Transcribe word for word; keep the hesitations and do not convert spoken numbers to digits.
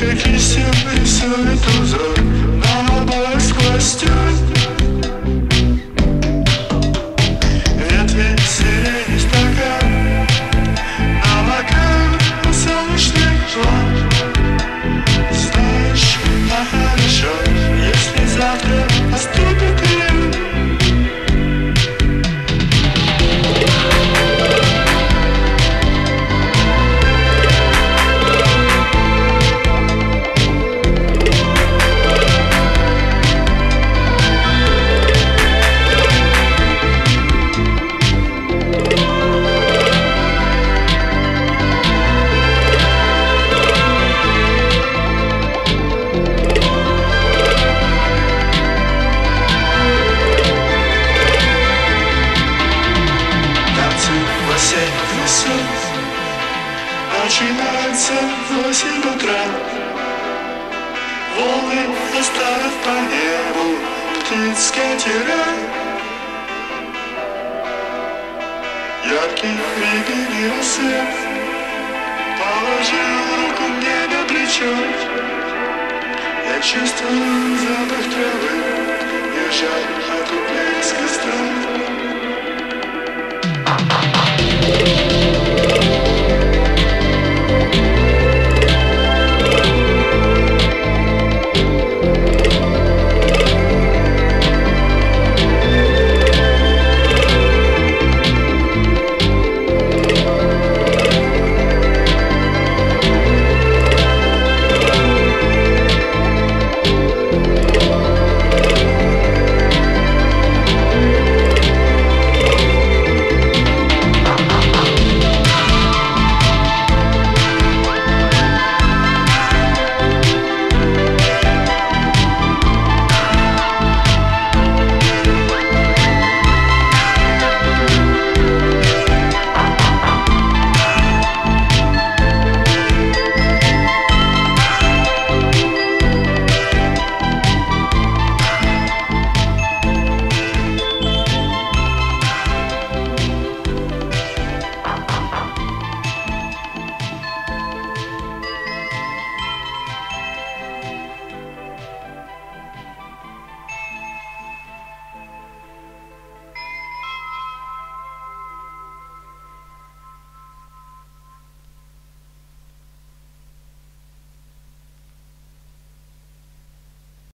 как кистью рисует узор на обоих сквозь тюль. Ветви сирени стакан, намокаю на солнечный план. Знаешь, а хорошо, если завтра наступит июнь. Начинается в восемь утра. Волны оставят по небу птиц катера. Яркий рябиный рассвет положил руку мне на плечо. Я чувствую запах травы и жар от угля из костра.